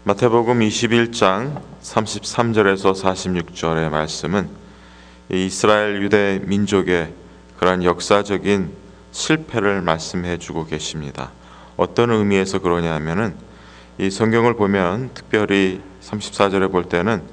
마태복음 21장 33절에서 46절의 말씀은 이스라엘 유대 민족의 그런 역사적인 실패를 말씀해 주고 계십니다. 어떤 의미에서 그러냐면은 이 성경을 보면 특별히 34절에 볼 때는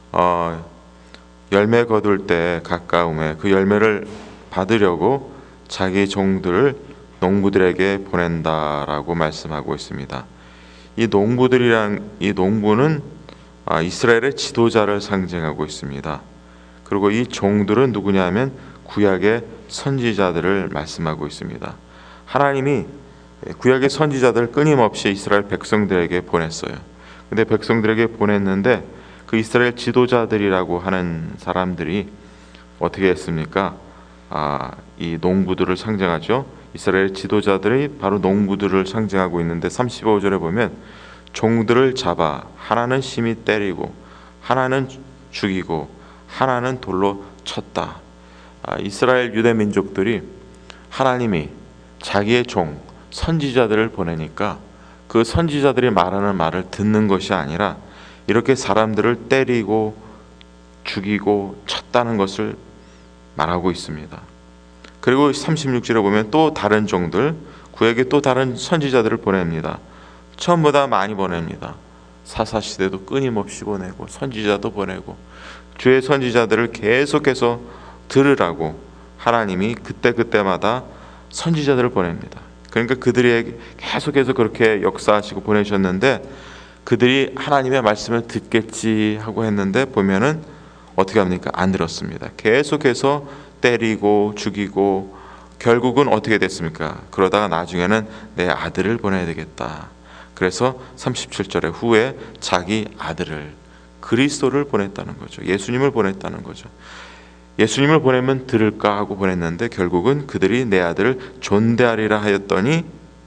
열매 거둘 때 가까움에 그 열매를 받으려고 자기 종들을 농부들에게 보낸다라고 말씀하고 있습니다. 이 농부는 이스라엘의 지도자를 상징하고 있습니다. 그리고 이 종들은 누구냐면 구약의 선지자들을 말씀하고 있습니다. 하나님이 구약의 선지자들을 끊임없이 이스라엘 백성들에게 보냈어요. 근데 백성들에게 보냈는데 그 이스라엘 지도자들이라고 하는 사람들이 어떻게 했습니까? 이 농부들을 상징하죠. 이스라엘 지도자들이 바로 농부들을 상징하고 있는데 35절에 보면 종들을 잡아 하나는 심히 때리고 하나는 죽이고 하나는 돌로 쳤다. 이스라엘 유대 민족들이 하나님이 자기의 종 선지자들을 보내니까 그 선지자들이 말하는 말을 듣는 것이 아니라 이렇게 사람들을 때리고 죽이고 쳤다는 것을 말하고 있습니다. 그리고 36절에 보면 또 다른 종들, 구약에 또 다른 선지자들을 보냅니다. 처음보다 많이 보냅니다. 사사시대도 끊임없이 보내고 선지자도 보내고 주의 선지자들을 계속해서 들으라고 하나님이 그때마다 선지자들을 보냅니다. 그러니까 그들이 계속해서 그렇게 역사하시고 보내셨는데 그들이 하나님의 말씀을 듣겠지 하고 했는데 보면은 어떻게 합니까? 안 들었습니다. 계속해서 때리고 죽이고 결국은 어떻게 됐습니까? 그러다가 나중에는 내 아들을 보내야 되겠다. 그래서 37절에 후에 자기 아들을 그리스도를 보냈다는 거죠. 예수님을 보냈다는 거죠. 예수님을 보내면 들을까 하고 보냈는데 결국은 그들이 내 아들을 존대하리라 하였더니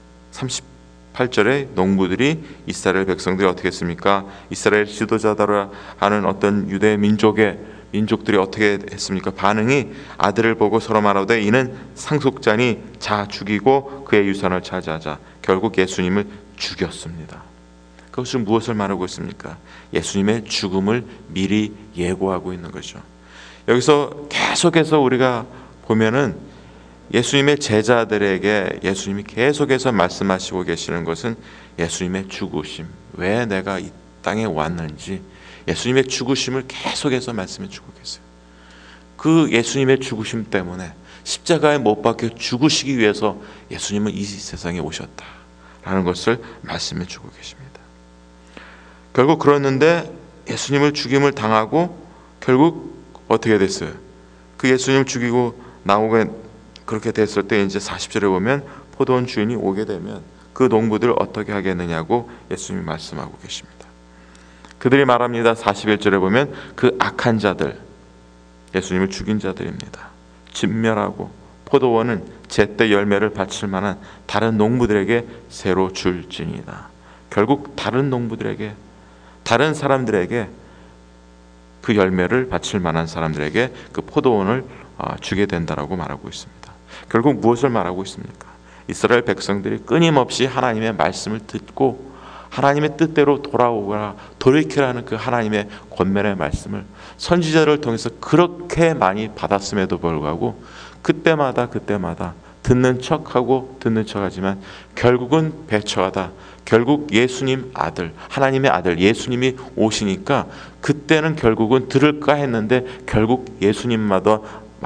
38절에 농부들이 이스라엘 백성들이 어떻게 했습니까? 이스라엘 지도자들을 하는 어떤 유대 민족들이 어떻게 했습니까? 반응이 아들을 보고 서로 말하되 이는 상속자니 자 죽이고 그의 유산을 차지하자. 결국 예수님을 죽였습니다. 그것은 무엇을 말하고 있습니까? 예수님의 죽음을 미리 예고하고 있는 거죠. 여기서 계속해서 우리가 보면은 예수님의 제자들에게 예수님이 계속해서 말씀하시고 계시는 것은 예수님의 죽으심, 왜 내가 이 땅에 왔는지 예수님의 죽으심을 계속해서 말씀해 주고 계세요. 그 예수님의 죽으심 때문에 십자가에 못 박혀 죽으시기 위해서 예수님은 이 세상에 오셨다라는 것을 말씀해 주고 계십니다. 결국 그랬는데 예수님을 죽임을 당하고 결국 어떻게 됐어요? 그 예수님 죽이고 나오게 그렇게 됐을 때 이제 40절에 보면 포도원 주인이 오게 되면 그 농부들 어떻게 하겠느냐고 예수님이 말씀하고 계십니다. 그들이 말합니다. 41절에 보면 그 악한 자들, 예수님을 죽인 자들입니다. 진멸하고 포도원은 제때 열매를 바칠 만한 다른 농부들에게 새로 줄지니이다. 결국 다른 농부들에게, 다른 사람들에게 그 열매를 바칠 만한 사람들에게 그 포도원을 주게 된다라고 말하고 있습니다. 결국 무엇을 말하고 있습니까? 이스라엘 백성들이 끊임없이 하나님의 말씀을 듣고 하나님의 뜻대로 돌아오거나 돌이키라는 그 하나님의 권면의 말씀을 선지자를 통해서 그렇게 많이 받았음에도 불구하고 그때마다 듣는 척하고 듣는 척하지만 결국은 배척하다. 결국 예수님 아들, 하나님의 아들 예수님이 오시니까 그때는 결국은 들을까 했는데 결국 예수님마저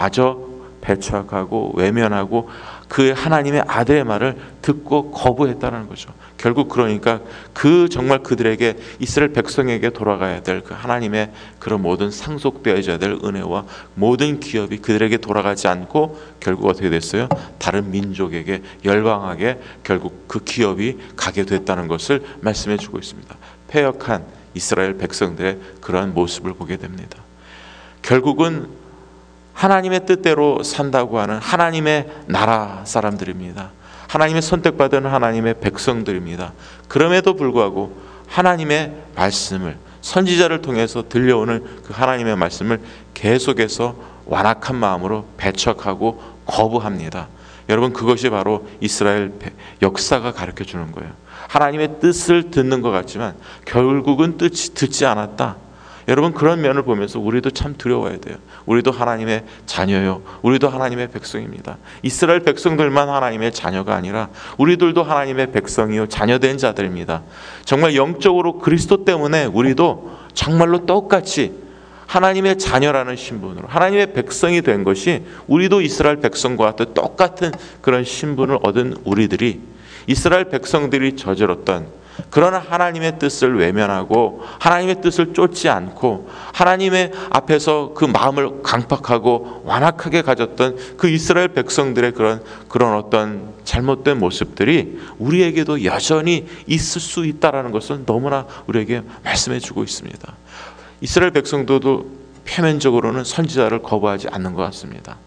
배척하고 외면하고 그 하나님의 아들의 말을 듣고 거부했다는 거죠. 결국 그러니까 정말 그들에게 이스라엘 백성에게 돌아가야 될 그 하나님의 그런 모든 상속되어져야 될 은혜와 모든 기업이 그들에게 돌아가지 않고 결국 어떻게 됐어요? 다른 민족에게 열방하게 결국 그 기업이 가게 됐다는 것을 말씀해 주고 있습니다. 패역한 이스라엘 백성들의 그러한 모습을 보게 됩니다. 결국은 하나님의 뜻대로 산다고 하는 하나님의 나라 사람들입니다. 하나님의 선택받은 하나님의 백성들입니다. 그럼에도 불구하고 하나님의 말씀을 선지자를 통해서 들려오는 그 하나님의 말씀을 계속해서 완악한 마음으로 배척하고 거부합니다. 여러분 그것이 바로 이스라엘 역사가 가르쳐 주는 거예요. 하나님의 뜻을 듣는 것 같지만 결국은 듣지 않았다. 여러분, 그런 면을 보면서 우리도 참 두려워야 돼요. 우리도 하나님의 자녀요. 우리도 하나님의 백성입니다. 이스라엘 백성들만 하나님의 자녀가 아니라 우리들도 하나님의 백성이요, 자녀된 자들입니다. 정말 영적으로 그리스도 때문에 우리도 정말로 똑같이 하나님의 자녀라는 신분으로 하나님의 백성이 된 것이, 우리도 이스라엘 백성과 똑같은 그런 신분을 얻은 우리들이 이스라엘 백성들이 저질렀던 그런 하나님의 뜻을 외면하고 하나님의 뜻을 쫓지 않고 하나님의 앞에서 그 마음을 강팍하고 완악하게 가졌던 그 이스라엘 백성들의 그런 어떤 잘못된 모습들이 우리에게도 여전히 있을 수 있다라는 것을 너무나 우리에게 말씀해 주고 있습니다. 이스라엘 백성들도 표면적으로는 선지자를 거부하지 않는 것 같습니다.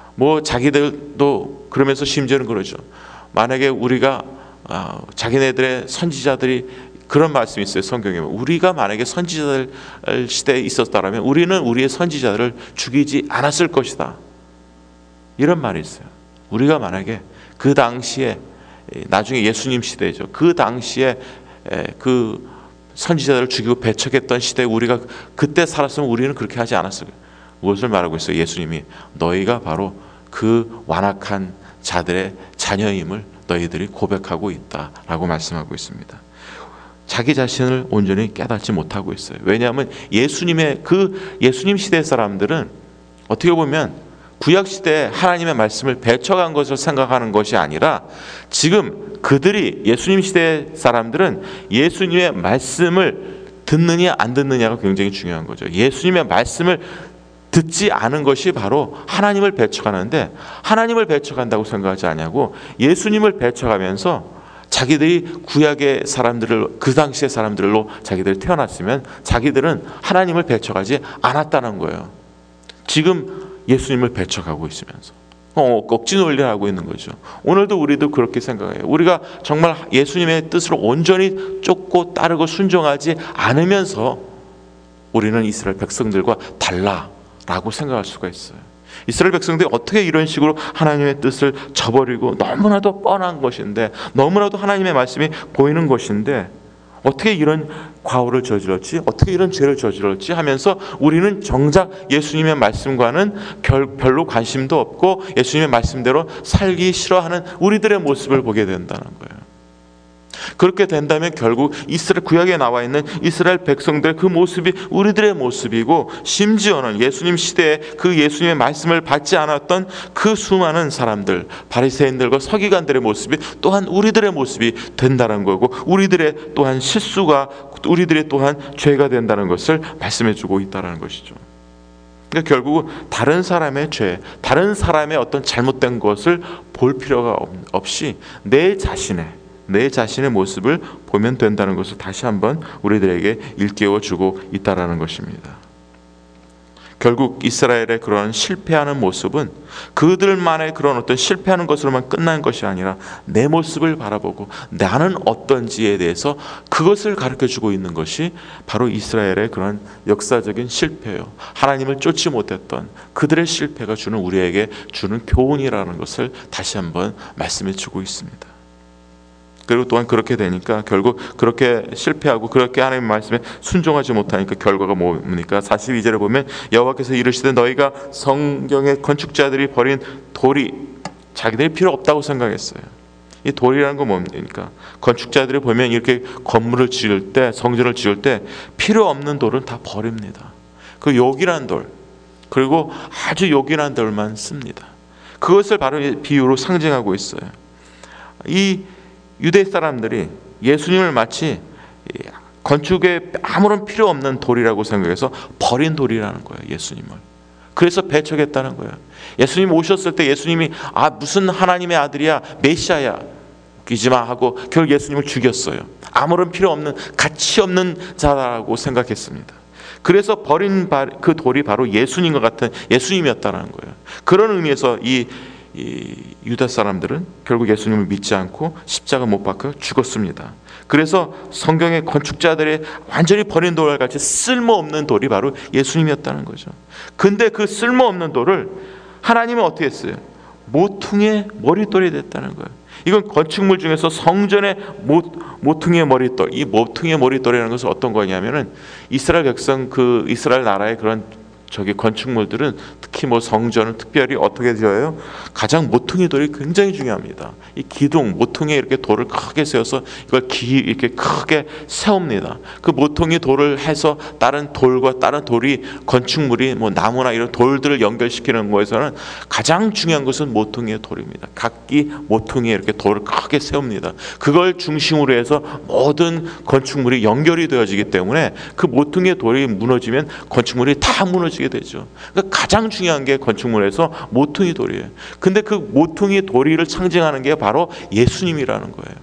자기들도 그러면서 심지어는 그러죠. 만약에 우리가 자기네들의 선지자들이 그런 말씀이 있어요. 성경에 우리가 만약에 선지자들 시대에 있었다면 우리는 우리의 선지자들을 죽이지 않았을 것이다, 이런 말이 있어요. 우리가 만약에 그 당시에, 나중에 예수님 시대죠, 그 당시에 그 선지자들을 죽이고 배척했던 시대에 우리가 그때 살았으면 우리는 그렇게 하지 않았을 거예요. 무엇을 말하고 있어요? 예수님이 너희가 바로 그 완악한 자들의 자녀임을 너희들이 고백하고 있다라고 말씀하고 있습니다. 자기 자신을 온전히 깨닫지 못하고 있어요. 왜냐하면 예수님 시대 사람들은 어떻게 보면 구약 시대에 하나님의 말씀을 배척한 것을 생각하는 것이 아니라, 지금 그들이, 예수님 시대 사람들은 예수님의 말씀을 듣느냐 안 듣느냐가 굉장히 중요한 거죠. 예수님의 말씀을 듣지 않은 것이 바로 하나님을 배척하는데, 하나님을 배척한다고 생각하지 않냐고 예수님을 배척하면서 자기들이 구약의 사람들을, 그 당시의 사람들로 자기들이 태어났으면 자기들은 하나님을 배척하지 않았다는 거예요. 지금 예수님을 배척하고 있으면서 억지 논리를 하고 있는 거죠. 오늘도 우리도 그렇게 생각해요. 우리가 정말 예수님의 뜻을 온전히 쫓고 따르고 순종하지 않으면서 우리는 이스라엘 백성들과 달라라고 생각할 수가 있어요. 이스라엘 백성들이 어떻게 이런 식으로 하나님의 뜻을 저버리고, 너무나도 뻔한 것인데, 너무나도 하나님의 말씀이 보이는 것인데 어떻게 이런 과오를 저질렀지? 어떻게 이런 죄를 저질렀지? 하면서 우리는 정작 예수님의 말씀과는 별로 관심도 없고 예수님의 말씀대로 살기 싫어하는 우리들의 모습을 보게 된다는 거예요. 그렇게 된다면 결국 이스라엘 구약에 나와 있는 이스라엘 백성들의 그 모습이 우리들의 모습이고, 심지어는 예수님 시대에 그 예수님의 말씀을 받지 않았던 그 수많은 사람들, 바리새인들과 서기관들의 모습이 또한 우리들의 모습이 된다는 거고, 우리들의 또한 실수가, 우리들의 또한 죄가 된다는 것을 말씀해 주고 있다는 것이죠. 그러니까 결국은 다른 사람의 죄, 다른 사람의 어떤 잘못된 것을 볼 필요가 없이 내 자신의 모습을 보면 된다는 것을 다시 한번 우리들에게 일깨워 주고 있다라는 것입니다. 결국 이스라엘의 그런 실패하는 모습은 그들만의 그런 어떤 실패하는 것으로만 끝난 것이 아니라 내 모습을 바라보고 나는 어떤지에 대해서 그것을 가르쳐 주고 있는 것이 바로 이스라엘의 그런 역사적인 실패요. 하나님을 쫓지 못했던 그들의 실패가 주는, 우리에게 주는 교훈이라는 것을 다시 한번 말씀해 주고 있습니다. 그리고 또한 그렇게 되니까 결국 그렇게 실패하고 그렇게 하나님의 말씀에 순종하지 못하니까 결과가 뭡니까? 42절에 보면 여호와께서 이르시되 너희가 성경의 건축자들이 버린 돌이 자기들이 필요 없다고 생각했어요. 이 돌이라는 건 뭡니까? 건축자들이 보면 이렇게 건물을 지을 때, 성전을 지을 때 필요 없는 돌은 다 버립니다. 그 요긴한 돌, 그리고 아주 요긴한 돌만 씁니다. 그것을 바로 비유로 상징하고 있어요. 이 유대 사람들이 예수님을 마치 건축에 아무런 필요 없는 돌이라고 생각해서 버린 돌이라는 거예요, 예수님을. 그래서 배척했다는 거예요. 예수님 오셨을 때 예수님이 무슨 하나님의 아들이야, 메시아야, 기지마 하고 결국 예수님을 죽였어요. 아무런 필요 없는, 가치 없는 자라고 생각했습니다. 그래서 버린 그 돌이 바로 예수님과 같은 예수님이었다는 거예요. 그런 의미에서 이 유다 사람들은 결국 예수님을 믿지 않고 십자가 못 박혀 죽었습니다. 그래서 성경의 건축자들의 완전히 버린 돌과 같이 쓸모없는 돌이 바로 예수님이었다는 거죠. 근데 그 쓸모없는 돌을 하나님은 어떻게 했어요? 모퉁이의 머릿돌이 됐다는 거예요. 이건 건축물 중에서 성전의 모퉁이의 머릿돌. 이 모퉁이의 머릿돌이라는 것은 어떤 거냐면은 이스라엘 백성, 그 이스라엘 나라의 그런 건축물들은, 특히 성전은 특별히 어떻게 지어요? 가장 모퉁이 돌이 굉장히 중요합니다. 이 기둥, 모퉁이에 이렇게 돌을 크게 세워서 이걸 이렇게 크게 세웁니다. 그 모퉁이 돌을 해서 다른 돌과 다른 돌이, 건축물이 나무나 이런 돌들을 연결시키는 거에서는 가장 중요한 것은 모퉁이의 돌입니다. 각기 모퉁이에 이렇게 돌을 크게 세웁니다. 그걸 중심으로 해서 모든 건축물이 연결이 되어지기 때문에 그 모퉁이의 돌이 무너지면 건축물이 다 무너지게 되죠. 그러니까 가장 중요한 게 건축물에서 모퉁이 돌이에요. 근데 그 모퉁이 돌이를 상징하는 게 바로 예수님이라는 거예요.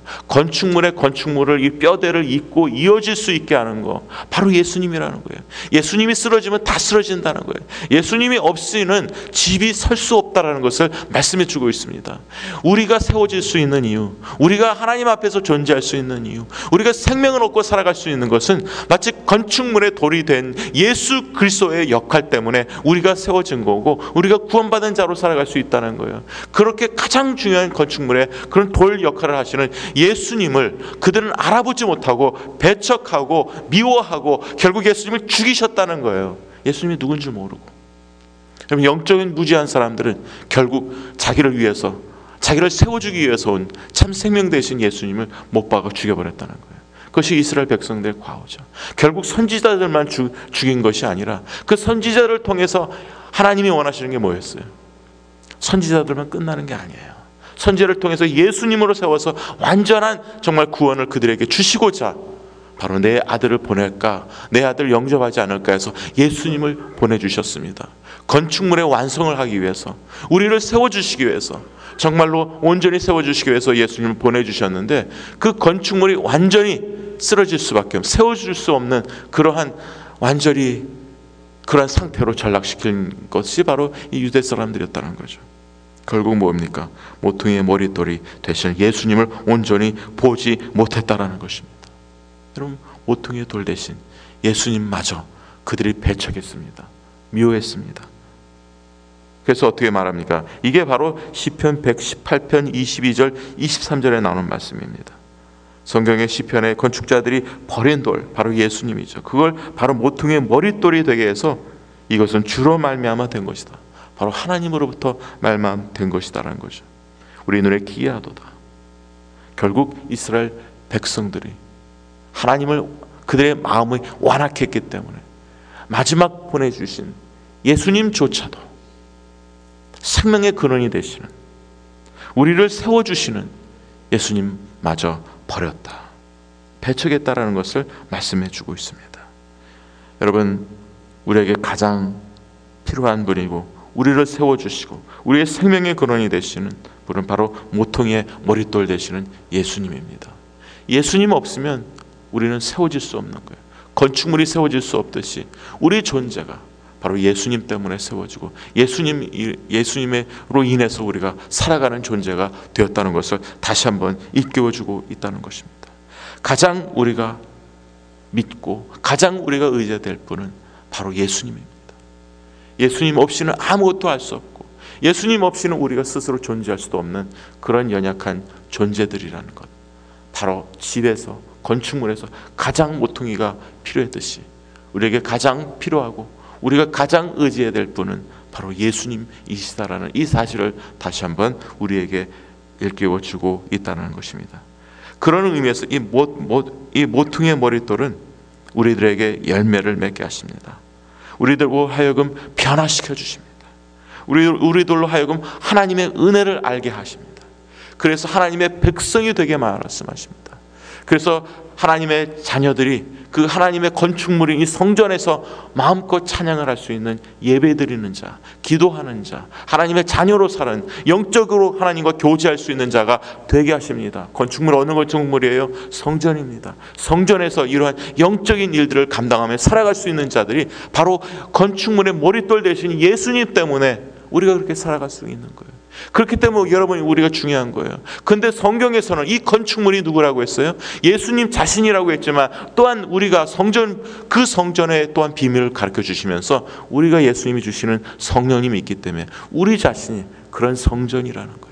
건축물을 이 뼈대를 잇고 이어질 수 있게 하는 거, 바로 예수님이라는 거예요. 예수님이 쓰러지면 다 쓰러진다는 거예요. 예수님이 없이는 집이 설 수 없다라는 것을 말씀해 주고 있습니다. 우리가 세워질 수 있는 이유, 우리가 하나님 앞에서 존재할 수 있는 이유, 우리가 생명을 얻고 살아갈 수 있는 것은 마치 건축물의 돌이 된 예수 그리스도의 역할 때문에 우리가 세워진 거고, 우리가 구원받은 자로 살아갈 수 있다는 거예요. 그렇게 가장 중요한 건축물의 그런 돌 역할을 하시는 예수님을 그들은 알아보지 못하고 배척하고 미워하고 결국 예수님을 죽이셨다는 거예요. 예수님이 누군 줄 모르고. 그럼 영적인 무지한 사람들은 결국 자기를 위해서, 자기를 세워주기 위해서 온 참 생명 되신 예수님을 못 박아 죽여버렸다는 거예요. 그것이 이스라엘 백성들의 과오죠. 결국 선지자들만 죽인 것이 아니라 그 선지자를 통해서 하나님이 원하시는 게 뭐였어요? 선지자들만 끝나는 게 아니에요. 선지자를 통해서 예수님으로 세워서 완전한 정말 구원을 그들에게 주시고자 바로 내 아들을 보낼까, 내 아들을 영접하지 않을까 해서 예수님을 보내주셨습니다. 건축물의 완성을 하기 위해서, 우리를 세워주시기 위해서, 정말로 온전히 세워주시기 위해서 예수님을 보내주셨는데, 그 건축물이 완전히 쓰러질 수밖에 없는, 세워줄 수 없는 그러한 완전히 그러한 상태로 전락시킨 것이 바로 이 유대 사람들이었다는 거죠. 결국 뭡니까? 모퉁이의 머릿돌이 되신 예수님을 온전히 보지 못했다라는 것입니다. 여러분, 모퉁이의 돌 대신 예수님마저 그들이 배척했습니다. 미워했습니다. 그래서 어떻게 말합니까? 이게 바로 시편 118편 22절 23절에 나오는 말씀입니다. 성경의 시편의 건축자들이 버린 돌, 바로 예수님이죠. 그걸 바로 모퉁이의 머릿돌이 되게 해서 이것은 주로 말미암아 된 것이다, 바로 하나님으로부터 말미암아 된 것이다라는 거죠. 우리 눈에 기이하도다. 결국 이스라엘 백성들이 하나님을, 그들의 마음이 완악했기 때문에 마지막 보내주신 예수님조차도, 생명의 근원이 되시는, 우리를 세워주시는 예수님마저 버렸다, 배척했다라는 것을 말씀해 주고 있습니다. 여러분, 우리에게 가장 필요한 분이고 우리를 세워주시고 우리의 생명의 근원이 되시는 분은 바로 모퉁이의 머릿돌 되시는 예수님입니다. 예수님 없으면 우리는 세워질 수 없는 거예요. 건축물이 세워질 수 없듯이 우리 존재가 바로 예수님 때문에 세워지고 예수님으로 인해서 우리가 살아가는 존재가 되었다는 것을 다시 한번 일깨워주고 있다는 것입니다. 가장 우리가 믿고 가장 우리가 의지해야 될 분은 바로 예수님입니다. 예수님 없이는 아무것도 할 수 없고, 예수님 없이는 우리가 스스로 존재할 수도 없는 그런 연약한 존재들이라는 것, 바로 집에서, 건축물에서 가장 모퉁이가 필요했듯이 우리에게 가장 필요하고 우리가 가장 의지해야 될 분은 바로 예수님이시다라는 이 사실을 다시 한번 우리에게 일깨워주고 있다는 것입니다. 그런 의미에서 이 모퉁이의 머릿돌은 우리들에게 열매를 맺게 하십니다. 우리들로 하여금 변화시켜 주십니다. 우리들로 하여금 하나님의 은혜를 알게 하십니다. 그래서 하나님의 백성이 되게 말씀하십니다. 그래서 하나님의 자녀들이 그 하나님의 건축물인 이 성전에서 마음껏 찬양을 할 수 있는 예배드리는 자, 기도하는 자, 하나님의 자녀로 사는, 영적으로 하나님과 교제할 수 있는 자가 되게 하십니다. 건축물 어느 건축물이에요? 성전입니다. 성전에서 이러한 영적인 일들을 감당하며 살아갈 수 있는 자들이 바로 건축물의 머릿돌 대신 예수님 때문에 우리가 그렇게 살아갈 수 있는 거예요. 그렇기 때문에 여러분, 우리가 중요한 거예요. 근데 성경에서는 이 건축물이 누구라고 했어요? 예수님 자신이라고 했지만 또한 우리가 그 성전의 또한 비밀을 가르쳐 주시면서 우리가 예수님이 주시는 성령님이 있기 때문에 우리 자신이 그런 성전이라는 거예요.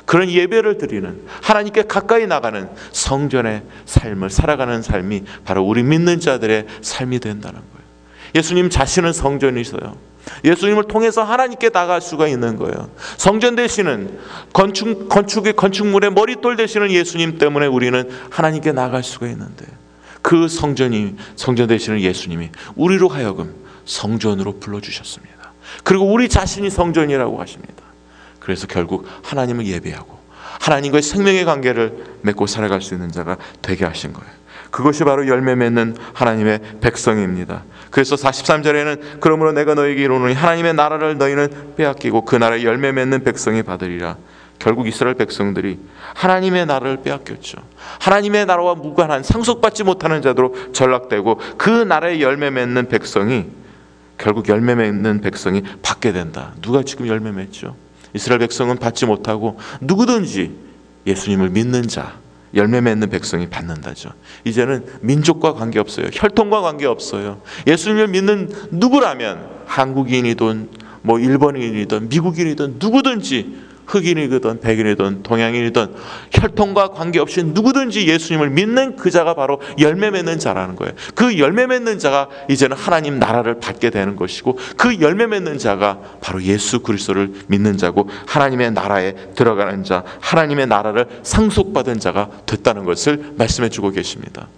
그런 예배를 드리는, 하나님께 가까이 나가는 성전의 삶을 살아가는 삶이 바로 우리 믿는 자들의 삶이 된다는 거예요. 예수님 자신은 성전이세요. 예수님을 통해서 하나님께 나갈 수가 있는 거예요. 성전 되시는 건축물의 머릿돌 되시는 예수님 때문에 우리는 하나님께 나갈 수가 있는데, 그 성전 되시는 예수님이 우리로 하여금 성전으로 불러주셨습니다. 그리고 우리 자신이 성전이라고 하십니다. 그래서 결국 하나님을 예배하고 하나님과의 생명의 관계를 맺고 살아갈 수 있는 자가 되게 하신 거예요. 그것이 바로 열매 맺는 하나님의 백성입니다. 그래서 43절에는 그러므로 내가 너에게 이르노니 하나님의 나라를 너희는 빼앗기고 그 나라의 열매 맺는 백성이 받으리라. 결국 이스라엘 백성들이 하나님의 나라를 빼앗겼죠. 하나님의 나라와 무관한 상속받지 못하는 자로 전락되고, 그 나라의 열매 맺는 백성이 결국 열매 맺는 백성이 받게 된다. 누가 지금 열매 맺죠? 이스라엘 백성은 받지 못하고 누구든지 예수님을 믿는 자, 열매 맺는 백성이 받는다죠. 이제는 민족과 관계없어요. 혈통과 관계없어요. 예수님을 믿는 누구라면 한국인이든 일본인이든 미국인이든 누구든지, 흑인이든 백인이든 동양인이든 혈통과 관계없이 누구든지 예수님을 믿는 그 자가 바로 열매 맺는 자라는 거예요. 그 열매 맺는 자가 이제는 하나님 나라를 받게 되는 것이고, 그 열매 맺는 자가 바로 예수 그리스도를 믿는 자고 하나님의 나라에 들어가는 자, 하나님의 나라를 상속받은 자가 됐다는 것을 말씀해 주고 계십니다.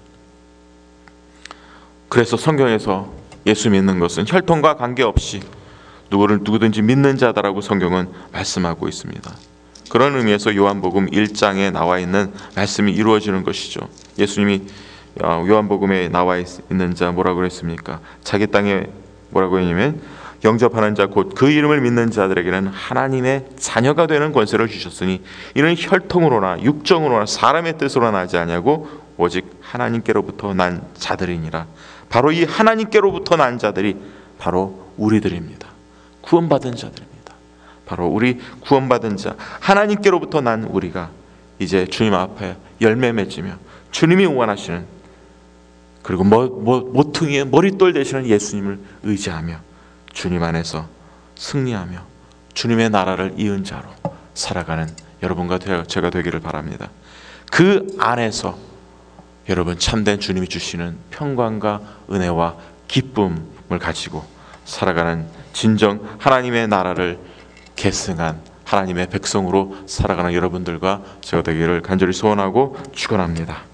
그래서 성경에서 예수 믿는 것은 혈통과 관계없이 누구든지 믿는 자다라고 성경은 말씀하고 있습니다. 그런 의미에서 요한복음 1장에 나와 있는 말씀이 이루어지는 것이죠. 예수님이 요한복음에 나와 있는 자 뭐라고 그랬습니까? 자기 땅에 뭐라고 했냐면 영접하는 자 곧 그 이름을 믿는 자들에게는 하나님의 자녀가 되는 권세를 주셨으니 이는 혈통으로나 육정으로나 사람의 뜻으로 나지 아니하고 오직 하나님께로부터 난 자들이니라. 바로 이 하나님께로부터 난 자들이 바로 우리들입니다. 구원받은 자들입니다. 바로 우리 구원받은 자, 하나님께로부터 난 우리가 이제 주님 앞에 열매 맺으며 주님이 원하시는, 그리고 모퉁이의 머릿돌 되시는 예수님을 의지하며 주님 안에서 승리하며 주님의 나라를 이은 자로 살아가는 여러분과 제가 되기를 바랍니다. 그 안에서 여러분 참된 주님이 주시는 평강과 은혜와 기쁨을 가지고 살아가는 진정 하나님의 나라를 계승한 하나님의 백성으로 살아가는 여러분들과 제가 되기를 간절히 소원하고 축원합니다.